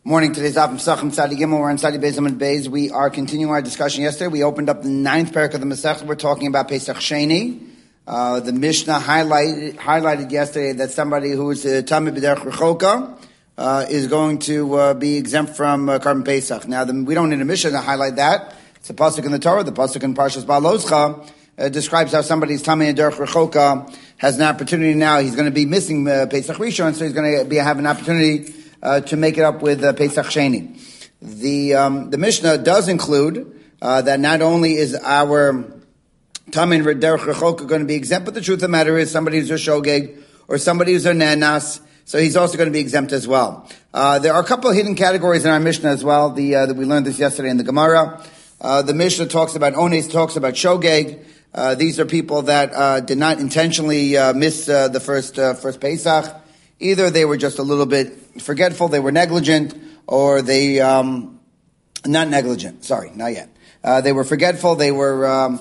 Morning. Today's Daf Sachim Tzadi Gimel. We're on Tzadi Beis Amud Beis. We are continuing our discussion yesterday. We opened up the 9th parak of the Masechta. We're talking about Pesach Sheni. The Mishnah highlighted yesterday that somebody who is Tamid B'derech Rechoka is going to be exempt from Karban Pesach. Now, we don't need a Mishnah to highlight that. It's a pasuk in the Torah. The pasuk in Parshas Ba'aloscha describes how somebody's Tamid B'derech Rechoka has an opportunity now. He's going to be missing Pesach Rishon, so he's going to have an opportunity to make it up with Pesach Sheni. The Mishnah does include that not only is our Tamin Derech Rechoka going to be exempt, but the truth of the matter is somebody who's a Shogeg or somebody who's a Nanas, so he's also going to be exempt as well. There are a couple of hidden categories in our Mishnah as well. That we learned this yesterday in the Gemara. The Mishnah talks about Ones, talks about Shogeg. These are people that did not intentionally miss the first Pesach. Either they were just a little bit forgetful, they were negligent, or they, not negligent, sorry, not yet. They were forgetful, they were,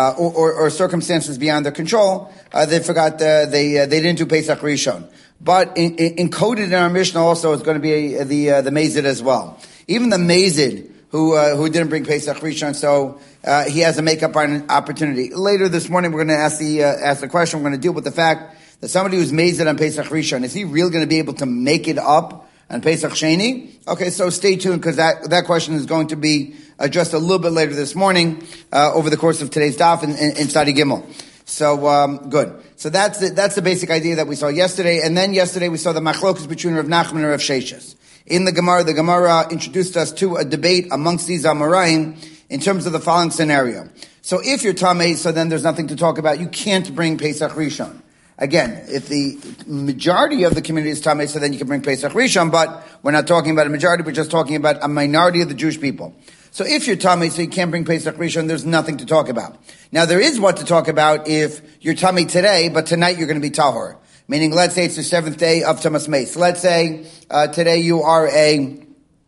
or circumstances beyond their control, they forgot, they didn't do Pesach Rishon. But encoded in our Mishnah also is going to be the Mazid as well. Even the Mazid, who didn't bring Pesach Rishon, so, he has a make-up opportunity. Later this morning, we're going to ask the question, we're going to deal with the fact that somebody who's mazed on Pesach Rishon, is he really going to be able to make it up on Pesach Sheni? Okay, so stay tuned because that question is going to be addressed a little bit later this morning, over the course of today's daf in Tzadi Gimel. So, good. So that's the basic idea that we saw yesterday. And then yesterday we saw the machlokus between Rav Nachman and Rav Sheshes. In the Gemara introduced us to a debate amongst these Amoraim in terms of the following scenario. So if you're Tameh, so then there's nothing to talk about. You can't bring Pesach Rishon. Again, if the majority of the community is Tameh, so then you can bring Pesach Rishon, but we're not talking about a majority, we're just talking about a minority of the Jewish people. So if you're Tameh, so you can't bring Pesach Rishon, there's nothing to talk about. Now there is what to talk about if you're Tameh today, but tonight you're going to be Tahor. Meaning, let's say it's the 7th day of Tamas Meis. Let's say, today you are a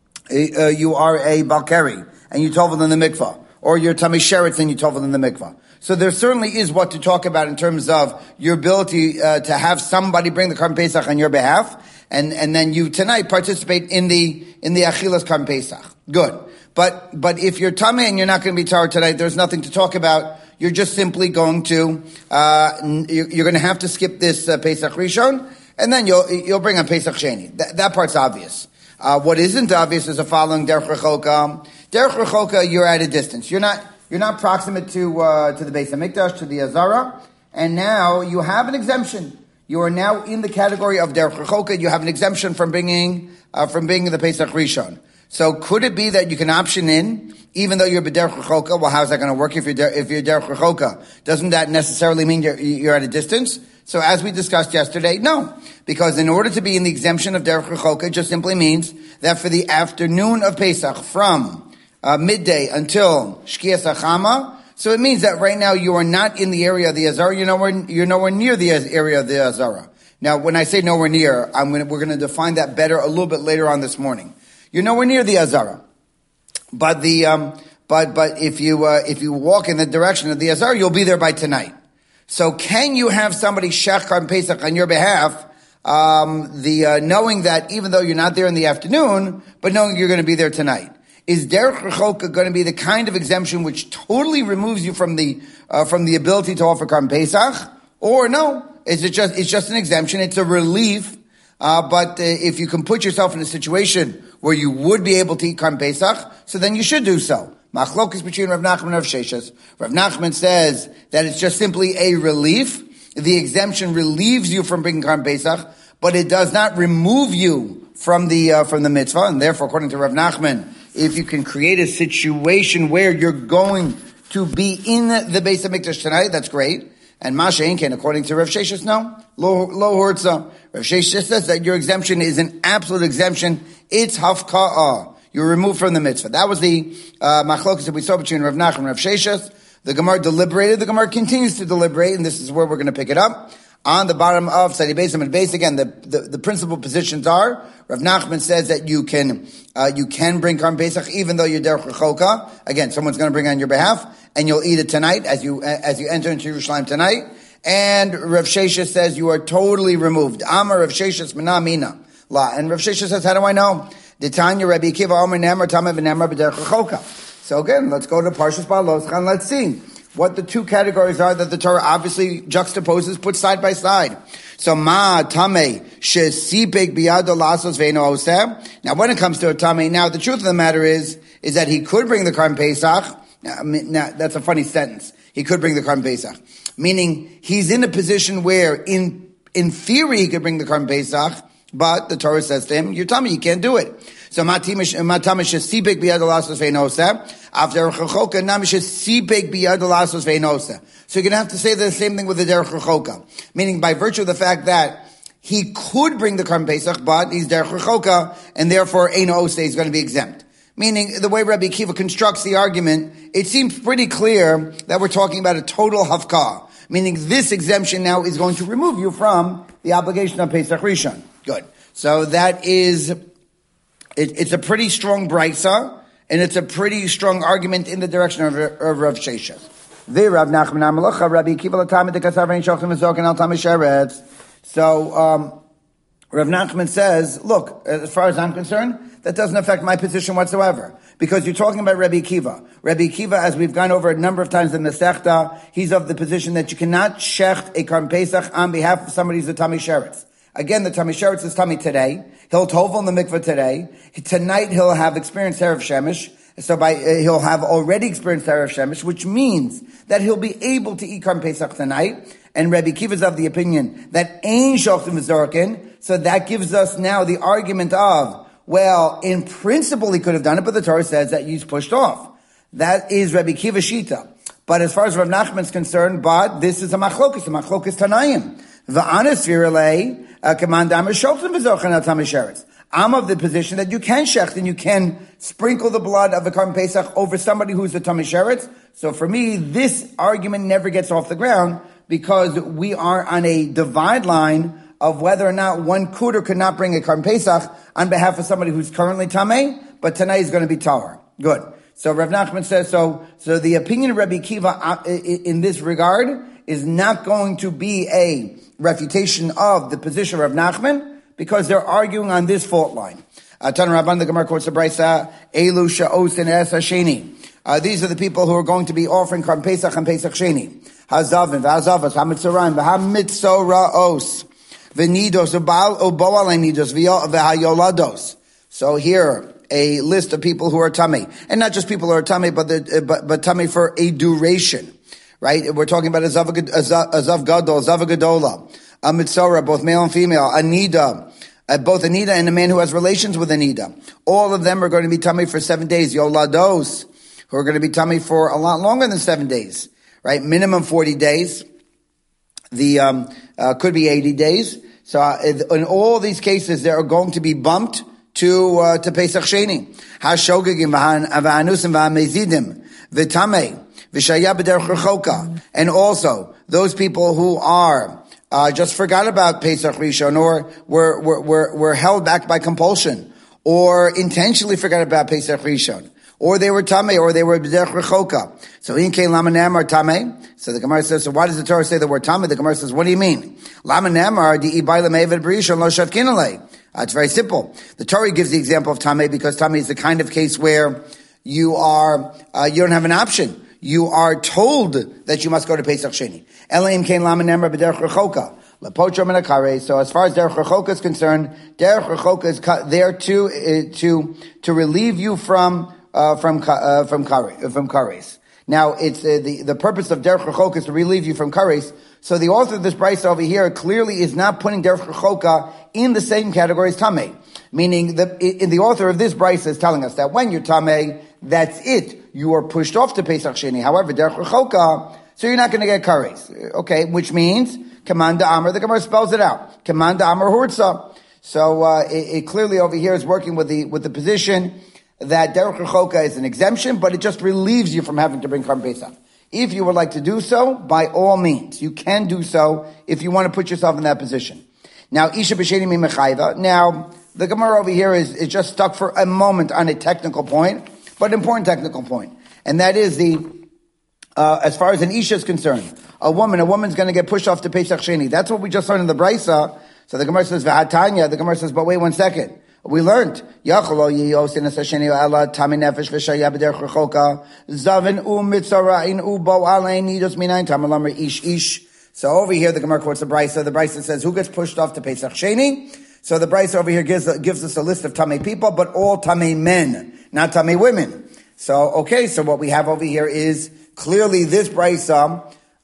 Balkari, and you tovel in the mikvah. Or you're Tameh Sheretz and you tovel in the mikvah. So there certainly is what to talk about in terms of your ability to have somebody bring the Karban Pesach on your behalf, and then you tonight participate in the Achilas Karban Pesach. Good. But if you're Tameh and you're not going to be Tahor tonight, there's nothing to talk about. You're just simply going to you're going to have to skip this Pesach Rishon, and then you'll bring on Pesach Sheni. That part's obvious. What isn't obvious is the following: Derech Rechoka. Derech Rechoka, you're at a distance. You're not proximate to the Beis Hamikdash, to the Azara, and now you have an exemption. You are now in the category of Derech Rechoka. You have an exemption from bringing the Pesach Rishon. So could it be that you can option in, even though you're B'derech Rechoka? Well, how's that going to work if you're Derech Rechoka? Doesn't that necessarily mean you're at a distance? So as we discussed yesterday, no. Because in order to be in the exemption of Derech Rechoka, it just simply means that for the afternoon of Pesach, from midday until Shkias HaChama, so it means that right now you are not in the area of the Azara, you're nowhere near the area of the Azara. Now, when I say nowhere near, we're going to define that better a little bit later on this morning. You're nowhere near the Azara. But if you walk in the direction of the Azara, you'll be there by tonight. So can you have somebody shech Karban Pesach on your behalf, knowing that even though you're not there in the afternoon, but knowing you're going to be there tonight? Is Derech Rechoka going to be the kind of exemption which totally removes you from the ability to offer Karban Pesach? Or no? It's just an exemption, it's a relief, but if you can put yourself in a situation where you would be able to eat Karban Pesach, so then you should do so. Machlokes between Rav Nachman and Rav Sheshes. Rav Nachman says that it's just simply a relief. The exemption relieves you from bringing Karban Pesach, but it does not remove you from the mitzvah. And therefore, according to Rav Nachman, if you can create a situation where you're going to be in the Beis Hamikdash tonight, that's great. And Masha Inken, according to Rav Sheshes, no. Lo Hortza. Rav Sheshes says that your exemption is an absolute exemption. It's hafka'ah. You're removed from the mitzvah. That was the machlokas that we saw between Rav Nachman and Rav Sheshes. The Gemara deliberated. The Gemara continues to deliberate, and this is where we're going to pick it up. On the bottom of Tzadi Beis Amud Beis, again, the principal positions are, Rav Nachman says that you can bring Karban Pesach even though you're Derech Rechoka. Again, someone's going to bring it on your behalf, and you'll eat it tonight as you enter into Yerushalayim tonight. And Rav Sheshes says you are totally removed. Amar Rav Sheshes Mina Mina. La. And Rav Sheshes says, how do I know? The Tanya Rabbi Akiva Omer Nemar Tamei v'Nemar b'derech rechoka. So again, let's go to Parshas Baaloscha and let's see what the two categories are that the Torah obviously juxtaposes, puts side by side. So ma tamei shesipek biyado lasos ve'eno oseh. Now, when it comes to a tamei, now the truth of the matter is that he could bring the Karban Pesach. Now, that's a funny sentence. He could bring the Karban Pesach, meaning he's in a position where, in theory, he could bring the Karban Pesach, but the Torah says to him, "You're tamei, you can't do it." So matamish shesipek biyado lasos ve'eno oseh. After rechoka, namish shesipek biyado lasos ve'eno oseh. So you're going to have to say the same thing with the derech rechoka, meaning by virtue of the fact that he could bring the Karban Pesach, but he's derech rechoka, and therefore eino oseh is going to be exempt. Meaning, the way Rabbi Akiva constructs the argument, it seems pretty clear that we're talking about a total hafkah, meaning this exemption now is going to remove you from the obligation of Pesach Rishon. Good. So that is, it's a pretty strong brisa, and it's a pretty strong argument in the direction of Rav Sheshes. So, Rav Nachman says, look, as far as I'm concerned, that doesn't affect my position whatsoever. Because you're talking about Rabbi Akiva. Rabbi Akiva, as we've gone over a number of times in the Masechta, he's of the position that you cannot shecht a Karban Pesach on behalf of somebody who's a Tamei Sheretz. Again, the Tamei Sheretz is Tamei today. He'll tovel in the mikveh today. Tonight he'll have experienced Erev Shemesh. So he'll have already experienced Erev Shemesh, which means that he'll be able to eat Karban Pesach tonight. And Rabbi Akiva is of the opinion that Ein Shochtim V'Zorkin. So that gives us now the argument of, well, in principle he could have done it, but the Torah says that he's pushed off. That is Rabbi Akiva Shita. But as far as Rav Nachman is concerned, but this is a machlokes Tanayim. V'anas virelei kamandam Shochtim V'Zorkin al Tamei Sheretz. I'm of the position that you can shecht and you can sprinkle the blood of the Karban Pesach over somebody who's a Tamei Sheretz. So for me, this argument never gets off the ground because we are on a divide line of whether or not one could or could not bring a Karban Pesach on behalf of somebody who's currently Tamei, but tonight is going to be Tahor. Good. So Rav Nachman says, so the opinion of Rabbi Akiva in this regard is not going to be a refutation of the position of Rav Nachman, because they're arguing on this fault line. Tan Rabban, the Gemara quotes the Brisa, Elu Sha'os and Es Hasheni. These are the people who are going to be offering Karban Pesach and Pesach Sheni. Hazavin, V'Hazavas, HaMitzorayim, V'HaMitzoraos, V'Nidos, V'Baal, Oboal Nidos, V'Hayolados. So here, a list of people who are Tamei. And not just people who are Tamei, but Tamei for a duration. Right? We're talking about a Zav Gadol, Zav Gadola, a Mitzora, both male and female, Anida, both Anida and a man who has relations with Anida. All of them are going to be Tamei for 7 days. Yolados, who are going to be Tamei for a lot longer than 7 days. Right? Minimum 40 days. Could be 80 days. So in all these cases, they are going to be bumped to Pesach Sheni. Hashogegim v'hanusim v'hamezidim v'tamei v'shaya b'derech rechoka. And also, those people who are just forgot about Pesach Rishon, or were held back by compulsion, or intentionally forgot about Pesach Rishon, or they were Tamei, or they were b'derech rechoka. So in kein lama namar Tamei. So the Gemara says, so why does the Torah say the word Tamei? The Gemara says, what do you mean? Lama namar di ibai l'mevid b'rishon lo shavkin alei. It's very simple. The Torah gives the example of Tamei because Tamei is the kind of case where you don't have an option. You are told that you must go to Pesach Sheni. Elohim kein lama nemar b'derech rechoka. Lepocho min hakare. So as far as derech rechoka is concerned, derech rechoka is there to relieve you from kares. Now it's the purpose of derech rechoka is to relieve you from kares. So the author of this brisa over here clearly is not putting derech rechoka in the same category as tamei. Meaning the author of this brisa is telling us that when you're tamei, that's it. You are pushed off to Pesach Sheni. However, derech rechoka, so you're not going to get kares. Okay, which means Kamanda Amar. The Gemara spells it out. Kamanda Amar Hurtza. So it clearly over here is working with the position that derech rechoka is an exemption, but it just relieves you from having to bring Karban Pesach. If you would like to do so, by all means, you can do so if you want to put yourself in that position. Now, Isha b'sheni mi mechayva. Now, the Gemara over here is just stuck for a moment on a technical point, but an important technical point. And that is as far as an Isha is concerned, a woman's going to get pushed off to Pesach Sheni. That's what we just learned in the Brisa. So the Gemara says, V'hatanya, the Gemara says, but wait 1 second. We learned. So over here, the Gemara quotes the Brisa. The Brisa says, who gets pushed off to Pesach Sheni? So the Brisa over here gives us a list of Tamei people, but all Tamei men, not Tamei women. So, okay, so what we have over here is clearly this Brisa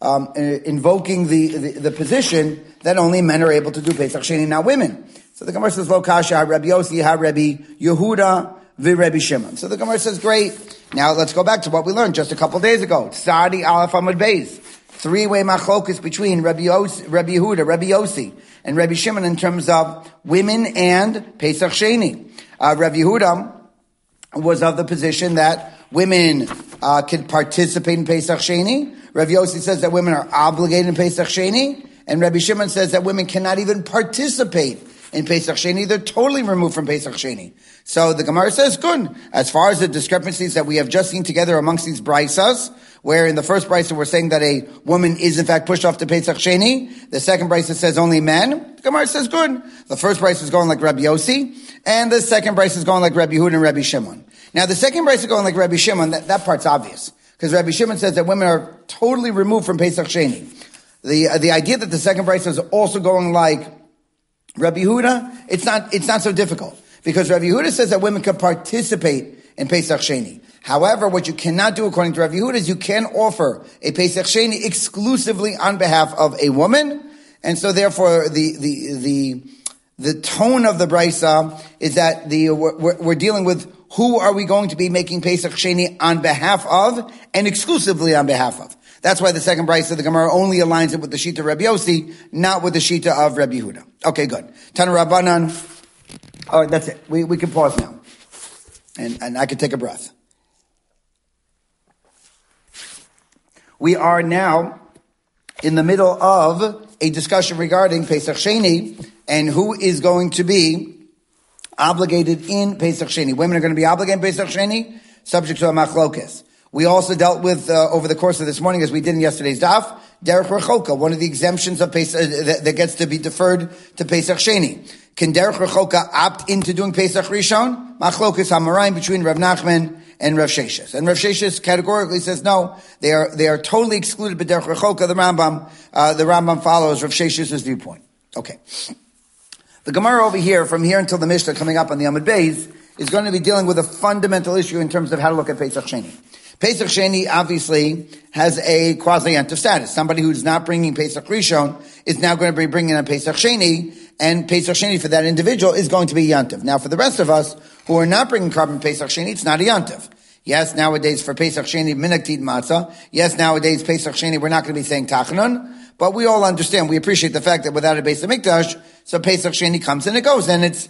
invoking the position that only men are able to do Pesach Sheni, not women. So the Gemara says, Lo kasha, Rabbi Yossi, Rabbi Yehuda, Rabbi Shimon. So the Gemara says, great. Now let's go back to what we learned just a couple days ago. Sadi Aleph Amud Beis. Three-way machlokus between Rabbi Yehuda, Rabbi Yossi, and Rabbi Shimon in terms of women and Pesach Sheni. Rabbi Yehuda was of the position that women can participate in Pesach Sheni. Rabbi Yossi says that women are obligated in Pesach Sheni. And Rabbi Shimon says that women cannot even participate in Pesach Sheni. They're totally removed from Pesach Sheni. So the Gemara says, good. As far as the discrepancies that we have just seen together amongst these Brisas, where in the first Brisa we're saying that a woman is in fact pushed off to Pesach Sheni. The second Brisa says only men. The Gemara says, good. The first Brisa is going like Rabbi Yossi, and the second Brisa is going like Rabbi Yehuda and Rabbi Shimon. Now the second Brisa going like Rabbi Shimon, that part's obvious. Because Rabbi Shimon says that women are totally removed from Pesach Sheni. The idea that the second Brisa is also going like Rabbi Yehuda, it's not so difficult. Because Rabbi Yehuda says that women can participate in Pesach Sheni. However, what you cannot do according to Rabbi Yehuda is you can offer a Pesach Sheni exclusively on behalf of a woman. And so therefore the tone of the Brisa is that we're dealing with who are we going to be making Pesach Sheni on behalf of and exclusively on behalf of. That's why the second Brisa, the Gemara only aligns it with the Shita of Rabbi Yossi, not with the Shita of Rabbi Yehuda. Okay, good. Tana Rabbanan. All right, that's it. We can pause now. And I can take a breath. We are now in the middle of a discussion regarding Pesach Sheni and who is going to be obligated in Pesach Sheni. Women are going to be obligated in Pesach Sheni, subject to a machlokes. We also dealt with, over the course of this morning, as we did in yesterday's daf, derech rechoka, one of the exemptions of Pesach, that gets to be deferred to Pesach Sheni. Can derech rechoka opt into doing Pesach Rishon? Machlokes hamarayim between Rav Nachman and Rav Sheshes. And Rav Sheshes categorically says no, they are totally excluded by derech rechoka. The Rambam follows Rav Sheshes' viewpoint. Okay. The Gemara over here, from here until the Mishnah coming up on the Amud Beis, is going to be dealing with a fundamental issue in terms of how to look at Pesach Sheni. Pesach Sheni obviously has a quasi-yantiv status. Somebody who's not bringing Pesach Rishon is now going to be bringing a Pesach Sheni, and Pesach Sheni for that individual is going to be yantiv. Now for the rest of us who are not bringing carbon Pesach Sheni, it's not a yantiv. Yes, nowadays for Pesach Sheni, minagtid matzah. Yes, nowadays Pesach Sheni, we're not going to be saying tachanun, but we all understand, we appreciate the fact that without a Beis HaMikdash, so Pesach Sheni comes and it goes, and it's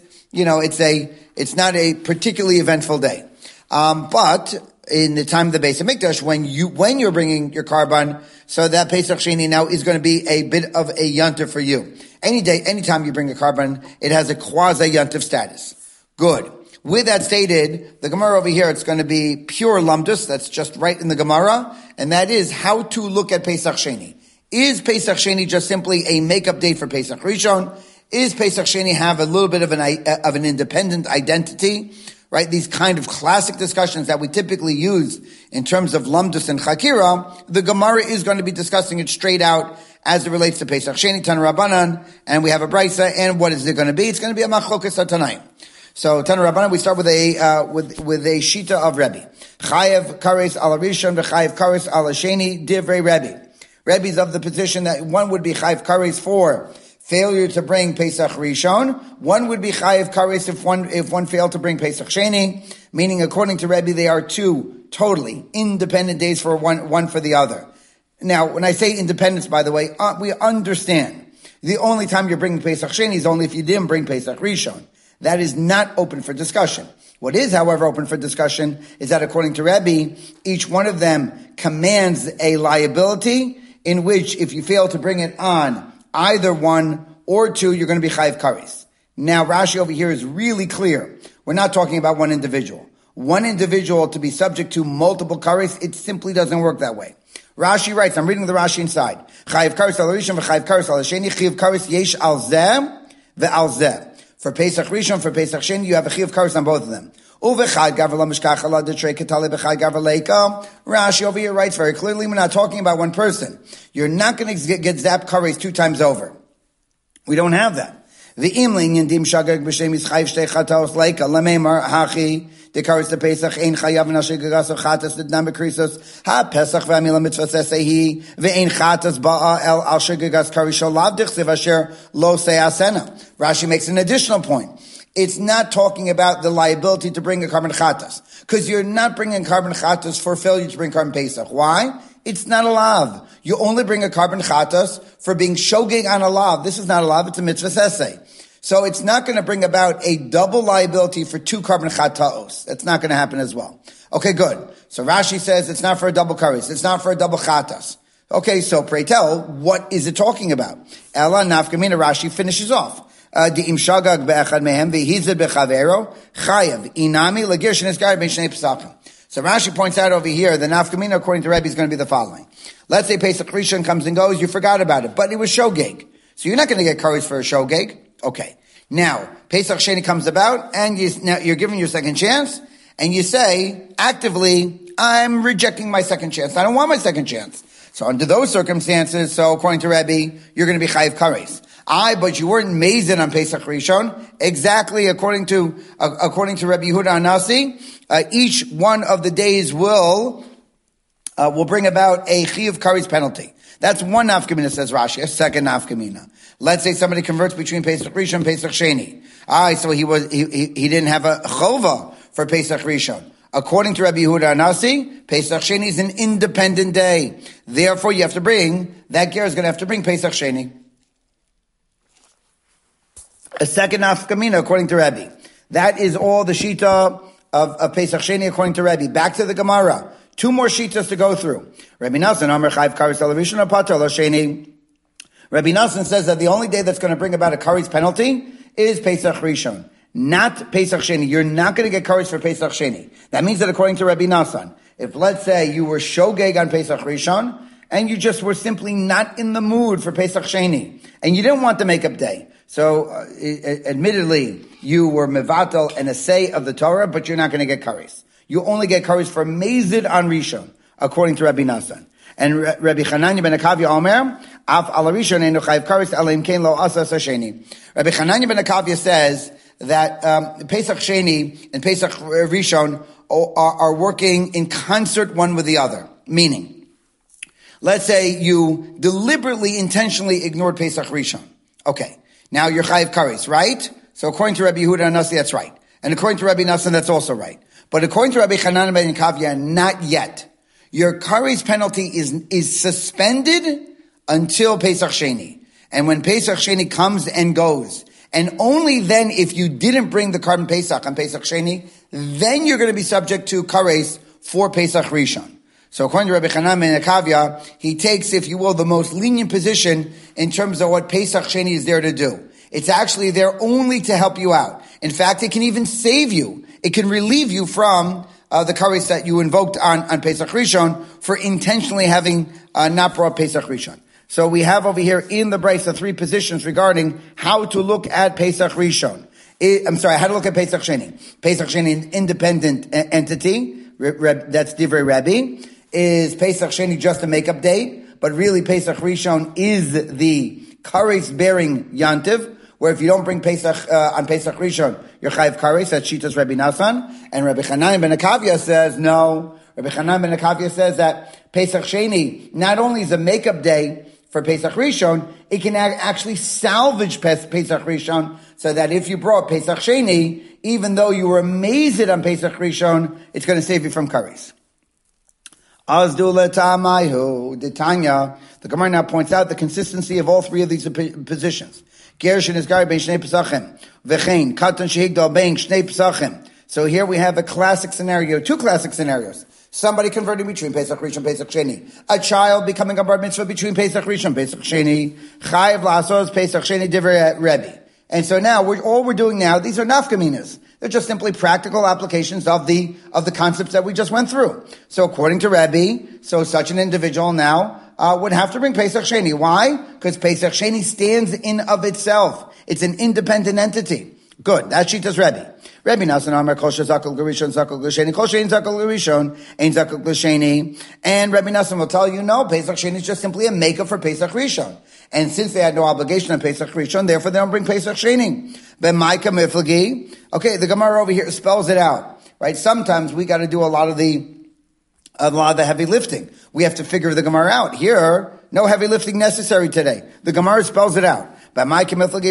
not a particularly eventful day. But in the time of the Beis HaMikdash, when you're bringing your carbon, so that Pesach Sheni now is going to be a bit of a yantiv for you. Anytime you bring a carbon, it has a quasi-yantiv status. Good. With that stated, the Gemara over here, it's going to be pure lumdus, that's just right in the Gemara, and that is how to look at Pesach Sheni. Is Pesach Sheni just simply a make-up date for Pesach Rishon? Is Pesach Sheni have a little bit of an independent identity? Right? These kind of classic discussions that we typically use in terms of lumdus and chakira, the Gemara is going to be discussing it straight out as it relates to Pesach Sheni, Tana Rabbanan, and we have a Brisa, and what is it going to be? It's going to be a machlokas tanaim. So Tana Rabbanan, we start with a shita of Rebbe. Chayev kares ala rishon v'chayev kares ala sheni divrei Rebbe. Rebbe's of the position that one would be chayev kares for failure to bring Pesach Rishon. One would be chayev kares if one failed to bring Pesach Sheni, meaning according to Rebbe, they are two totally independent days for one for the other. Now, when I say independence, by the way, we understand the only time you're bringing Pesach Sheni is only if you didn't bring Pesach Rishon. That is not open for discussion. What is, however, open for discussion is that according to Rebbe, each one of them commands a liability in which if you fail to bring it on either one or two, you're going to be chayiv kares. Now, Rashi over here is really clear. We're not talking about one individual. One individual to be subject to multiple kares, it simply doesn't work that way. Rashi writes, I'm reading the Rashi inside. Chayiv kares al rishon v'chayiv kares al sheni, chayiv kares yesh al zeh ve'al zeh. For Pesach Rishon, for Pesach Sheni, you have a chiyuv kares on both of them. Rashi over here writes very clearly, we're not talking about one person. You're not going to get zapped kares 2 times over. We don't have that. The imling in dim shagag b'shem is chayiv shtei chataos leika lememar hachi dekaris the pesach ein chayav nashig gagas chatas didnam bekrisos ha pesach v'amila mitzvah sesehi ve'ein chatas ba'a el al shigagas karisho lav dichsev asher lo seyasena. Rashi makes an additional point. It's not talking about the liability to bring a carbon chatas, because you're not bringing carbon chatas for failure to bring carbon pesach. Why? It's not a lav. You only bring a carbon chatas for being shogeg on a lav. This is not a lav, it's a mitzvah sesei. So it's not going to bring about a double liability for 2 carbon chataos. That's not going to happen as well. Okay, good. So Rashi says it's not for a double kares. It's not for a double chatas. Okay, so pray tell, what is it talking about? Ella nafkamina, Rashi finishes off. Di'im shagag be'echad mehem v'hizid bechavero chayav inami l'gir shenisgar ben shnei pesachim. So Rashi points out over here, the nafkamina according to Rebbe is going to be the following. Let's say Pesach Rishon comes and goes, you forgot about it, but it was shogeg. So you're not going to get kares for a shogeg. Okay. Now, Pesach Sheni comes about, and now you're giving your second chance, and you say, actively, I'm rejecting my second chance. I don't want my second chance. So under those circumstances, so according to Rebbe, you're going to be chayiv kares. But you weren't mazed on Pesach Rishon. Exactly according to Rebbe Yehuda Anasi, each one of the days will bring about a chiyuv kares penalty. That's one nafkamina, says Rashi. A second nafkamina. Let's say somebody converts between Pesach Rishon and Pesach Sheni. So he didn't have a chova for Pesach Rishon. According to Rabbi Yehuda Anasi, Pesach Sheni is an independent day. Therefore, you have to bring, that ger is going to have to bring Pesach Sheni. A second nafkamina, according to Rabbi. That is all the shita of Pesach Sheni, according to Rabbi. Back to the Gemara. 2 more shitas to go through. Rabbi Nassan, Amar Chayv Kares Television or Pater Sheni. Rabbi Nassan says that the only day that's going to bring about a kares penalty is Pesach Rishon, not Pesach Sheni. You're not going to get kares for Pesach Sheni. That means that according to Rabbi Nassan, if let's say you were shogeg on Pesach Rishon and you just were simply not in the mood for Pesach Sheni and you didn't want the makeup day, so admittedly you were mevatel and a say of the Torah, but you're not going to get kares. You only get kares for mazid on Rishon, according to Rabbi Nassan. And Rabbi Chananya ben Akavya Omer, Af ala Rishon enu chayiv kares aleim kein lo asa sheni. Rabbi Chananya ben Akavya says that Pesach Sheni and Pesach Rishon are working in concert one with the other. Meaning, let's say you deliberately, intentionally ignored Pesach Rishon. Okay, now you're chayiv kares, right? So according to Rabbi Yehuda Anasi, that's right. And according to Rabbi Nassan, that's also right. But according to Rabbi Chananya ben Akavya, not yet. Your kares penalty is suspended until Pesach Sheni. And when Pesach Sheni comes and goes, and only then if you didn't bring the carbon Pesach on Pesach Sheni, then you're going to be subject to kares for Pesach Rishon. So according to Rabbi Chananya ben Akavya, he takes, if you will, the most lenient position in terms of what Pesach Sheni is there to do. It's actually there only to help you out. In fact, it can even save you. It can relieve you from the kares that you invoked on Pesach Rishon for intentionally having not brought Pesach Rishon. So we have over here in the Brisa 3 positions regarding how to look at Pesach Rishon. How to look at Pesach Sheni. Pesach Sheni, an independent entity. That's Divrei Rebbe. Is Pesach Sheni just a makeup day? But really Pesach Rishon is the kares bearing yantiv, where if you don't bring Pesach on Pesach Rishon, you're chayiv kares. That's Shitas Rabbi Nassan. And Rabbi Chananya ben Akavya says no. Rabbi Chananya ben Akavya says that Pesach Sheni not only is a makeup day for Pesach Rishon, it can actually salvage Pesach Rishon, so that if you brought Pesach Sheni, even though you were amazed on Pesach Rishon, it's going to save you from kares. Azdula Tamayu, the Tanya, the Gemara now points out the consistency of all 3 of these positions. Gershon is gari ben shnei pesachim. V'chein, katan shehigdal ben shnei pesachim. So here we have a classic scenario, 2 classic scenarios. Somebody converting between Pesach Rishon and Pesach Sheni. A child becoming a bar mitzvah between Pesach Rishon and Pesach Sheni. Chayiv la'asos Pesach Sheni divrei Rebbe. And so now, all we're doing now, these are nafkaminas. They're just simply practical applications of the concepts that we just went through. So according to Rebbe, so such an individual now would have to bring Pesach Sheni. Why? Because Pesach Sheni stands in of itself. It's an independent entity. Good. That sheet is Rebbe. Rebbe Nassan Amar Kol Shezakal Gerishon Zakal Glisheni Kol Shein Zakal Gerishon Ein Zakal Glisheni. And Rebbe Nassan will tell you, no, Pesach Sheni is just simply a makeup for Pesach Rishon. And since they had no obligation on Pesach Rishon, therefore they don't bring Pesach Sheni. Ben Maika Miflagi. Okay, the Gemara over here spells it out, right? Sometimes we got to do a lot of the heavy lifting. We have to figure the Gemara out. Here, no heavy lifting necessary today. The Gemara spells it out. According to Rabbi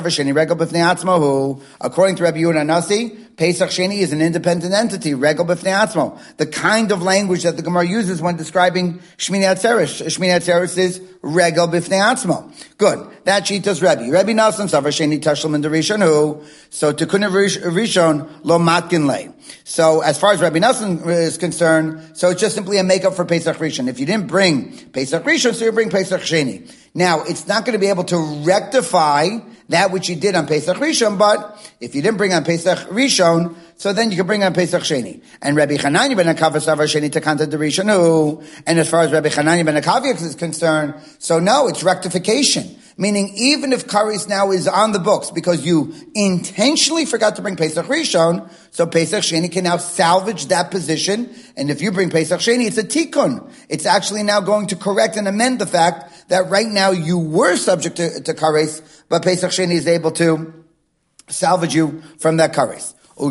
Yehuda Nasi, Pesach Sheni is an independent entity, Regel B'fnei Atzmo. The kind of language that the Gemara uses when describing Shmini Atzeres. Shmini Atzeres is Regel B'fnei Atzmo. Good. That sheet does Rebbe. Rebbe Nassim Savar Sheni Tashlim and Rishon who. So Tikun Rishon Lo Matkin Lei. So as far as Rebbe Nassim is concerned, so it's just simply a makeup for Pesach Rishon. If you didn't bring Pesach Rishon, so you bring Pesach Sheni. Now, it's not going to be able to rectify that which you did on Pesach Rishon, but if you didn't bring on Pesach Rishon, so then you can bring on Pesach Sheni. And Rabbi Chananya ben Akavya Savar Sheni Takanta de Rishonu. And as far as Rabbi Chananya ben Akavya is concerned, so no, it's rectification. Meaning, even if Karis now is on the books because you intentionally forgot to bring Pesach Rishon, so Pesach Sheni can now salvage that position. And if you bring Pesach Sheni, it's a tikkun. It's actually now going to correct and amend the fact that right now you were subject to Karis, but Pesach Sheni is able to salvage you from that Karis.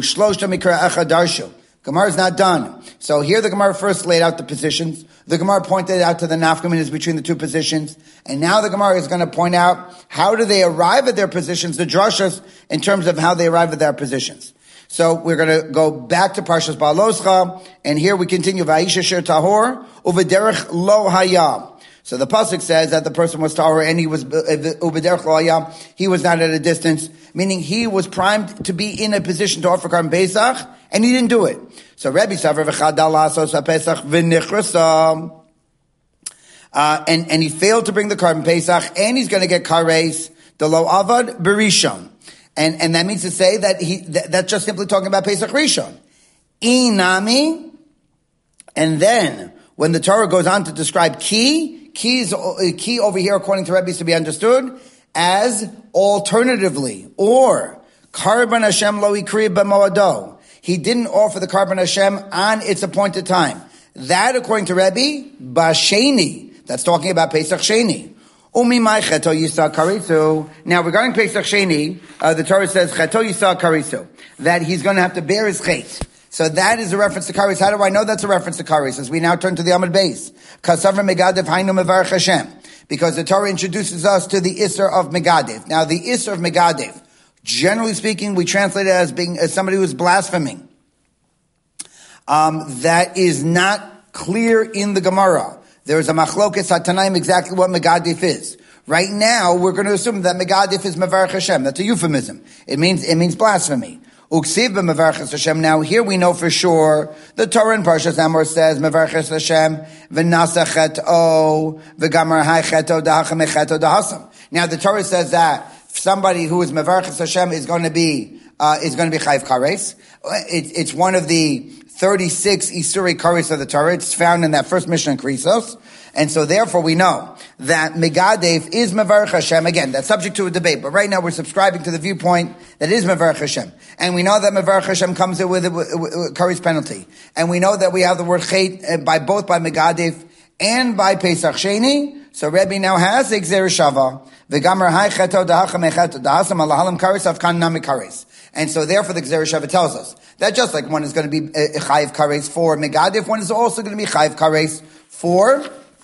Gemara is not done. So here the Gemara first laid out the positions. The Gemara pointed out to the nafkaminas between the two positions. And now the Gemara is going to point out how do they arrive at their positions, the drashas, in terms of how they arrive at their positions. So we're going to go back to Parshas Ba'aloscha, and here we continue, Va'isha Sher Tahor, Uvederech Lo Hayam. So the pasuk says that the person was tahor and he was ubederech lo hayam. He was not at a distance, meaning he was primed to be in a position to offer Karban Pesach, and he didn't do it. So Rabbi Savar v'chadal lasos haPesach v'nichrasa, and he failed to bring the Karban Pesach, and he's going to get kares the lo avad berishon, and that means to say that that's just simply talking about Pesach Rishon. Inami, and then when the Torah goes on to describe key over here, according to Rebbe, is to be understood as alternatively, or Karban Hashem lo ikri b'moado. He didn't offer the Karban Hashem on its appointed time. That, according to Rebbe, b'sheni. That's talking about Pesach Sheni. Umimai cheto yisa karisu. Now, regarding Pesach Sheni, the Torah says cheto yisa karisu, that he's going to have to bear his chet. So that is a reference to Karis. How do I know that's a reference to Karis? As we now turn to the Amud Beis. Kasavra Megadev Hainu Mevarech Hashem. Because the Torah introduces us to the Isser of Megadev. Now the Isser of Megadev, generally speaking, we translate it as being as somebody who is blaspheming. That is not clear in the Gemara. There is a machloket satanaim exactly what Megadev is. Right now, we're going to assume that Megadev is Mevarech Hashem. That's a euphemism. It means blasphemy. Now here we know for sure the Torah in Parshas Emor says Mevarches Hashem v'nasa cheto v'gamar hai cheto da'achem cheto da'asam. Now the Torah says that somebody who is Mevarches Hashem is going to be chayv kares. It's one of the 36 Isuri kares of the Torah. It's found in that first Mishnah in Krisos. And so therefore we know that Megadev is Mevarech Hashem. Again, that's subject to a debate, but right now we're subscribing to the viewpoint that it is Mevarech Hashem. And we know that Mevarech Hashem comes in with Karis penalty. And we know that we have the word Chet by both by Megadev and by Pesach Sheni. So Rebbe now has Gzer Shava. V'gamar hai cheto da'achem echeto da'asam alahalim karis avkan nami karis. And so therefore the Gzer Shava tells us that just like one is going to be chayiv kares for Megadev, one is also going to be chayiv kares for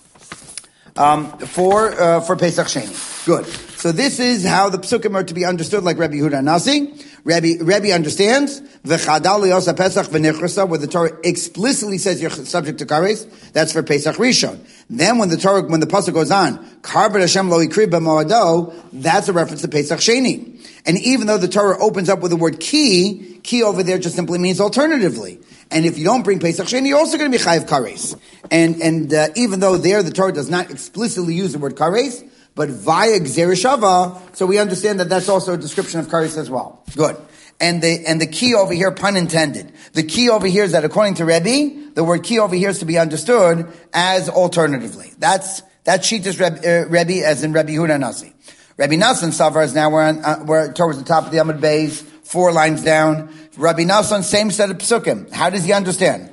Pesach Sheni. Good. So this is how the psukim are to be understood, like Rabbi Yehuda Nasi. Rabbi understands v'chadal liyosa Pesach v'nichrasa, where the Torah explicitly says you're subject to kares. That's for Pesach Rishon. Then when the pasuk goes on, Karban Hashem lo ikri b'moado, that's a reference to Pesach Sheni. And even though the Torah opens up with the word ki over there just simply means alternatively. And if you don't bring Pesach Sheni, you're also going to be chayiv kares. And even though there the Torah does not explicitly use the word kares, but via Gzer Shava, so we understand that that's also a description of kares as well. Good. And the key over here, pun intended. The key over here is that according to Rebbe, the word key over here is to be understood as alternatively. That sheet is Rebbe as in Rebbe Yehuda Nasi. Rebbe Nassim Savar is now we're towards the top of the Amud Beis 4 lines down. Rabbi Nassan, same set of psukim. How does he understand?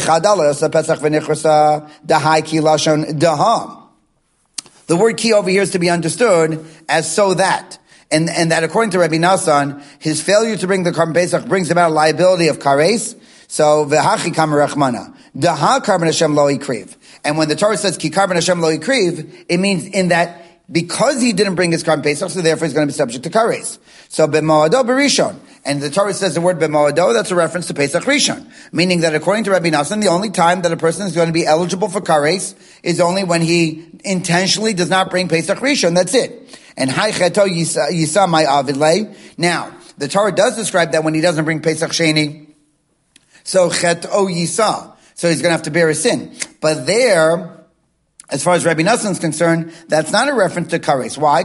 The word ki over here is to be understood as so that. And that according to Rabbi Nassan, his failure to bring the Karban Pesach brings about a liability of kares. So, v'hachi kama rachmana. Daha karban Hashem lo ikriv. And when the Torah says ki karban Hashem lo ikriv, it means in that because he didn't bring his Karban Pesach, so therefore he's going to be subject to kares. So, b'moado b'rishon. And the Torah says the word b'moado, that's a reference to Pesach Rishon. Meaning that according to Rabbi Nassan, the only time that a person is going to be eligible for kares is only when he intentionally does not bring Pesach Rishon. That's it. And hay cheto yisa my avidle. Now, the Torah does describe that when he doesn't bring Pesach Sheni, so cheto yisa. So he's going to have to bear a sin. But there, as far as Rabbi Nassan is concerned, that's not a reference to kares. Why?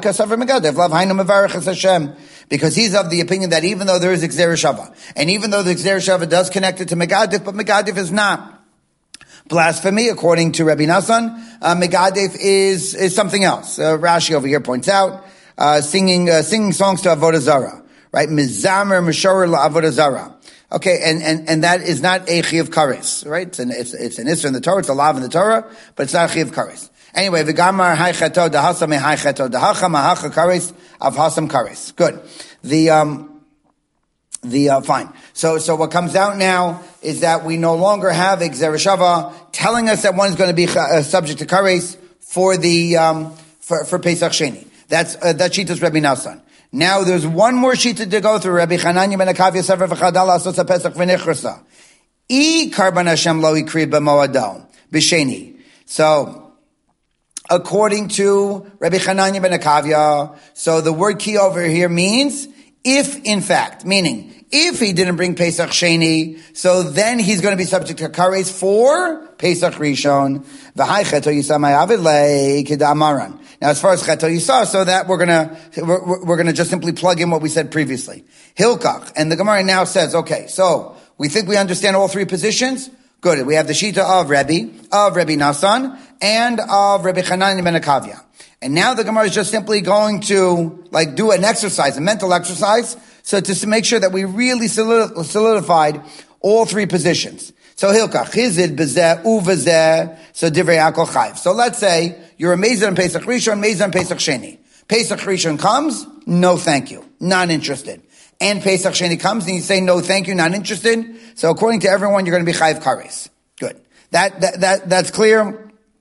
Because he's of the opinion that even though there is Gzera Shava, and even though the Gzera Shava does connect it to Megadif, but Megadif is not blasphemy, according to Rabbi Nassan. Megadif is something else. Rashi over here points out, singing songs to Avodah Zarah, right? Mizamer Mishorer LaAvodah Zarah. Okay, and that is not a Chi of Kares, right? It's an Isra in the Torah, it's a lav in the Torah, but it's not a Chi of Kares. Anyway, V'gamar hai cheto dahasa me hai cheto dahacha mahacha kares av hasam kares. Good. Fine. So what comes out now is that we no longer have a Gzera Shava telling us that one's going to be subject to kares for for Pesach Sheni. That's Shitas Rabbi Nassan. Now there's one more shita to go through. Rabbi Chananya ben Akavya sever v'chadala asos Pesach v'nichrasa. I karban Hashem lo ikri b'moado b'sheni. So, according to Rabbi Chananya ben Akavya, so the word ki over here means if in fact, meaning if he didn't bring Pesach Sheni, so then he's going to be subject to kares for Pesach Rishon. V'hai cheto yisa ma'avid le k'da'amaran. Now, as far as cheto yisa, so that we're gonna just simply plug in what we said previously. Hilkach, and the Gemara now says, okay, so we think we understand all 3 positions. Good. We have the shita of Rabbi Nassan, and of Rabbi Chananya ben Akavya. And now the Gemara is just simply going to do an exercise, a mental exercise, so to make sure that we really solidified all 3 positions. So Hilkach, Chizid, Bezeh, Uvazeh, so Divrei Yaakov Chayv. So let's say you're amazed on Pesach Rishon, amazed on Pesach Sheni. Pesach Rishon comes, no thank you, not interested. And Pesach Sheni comes and you say no thank you, not interested. So according to everyone, you're going to be Chayv Kares. Good. That's clear.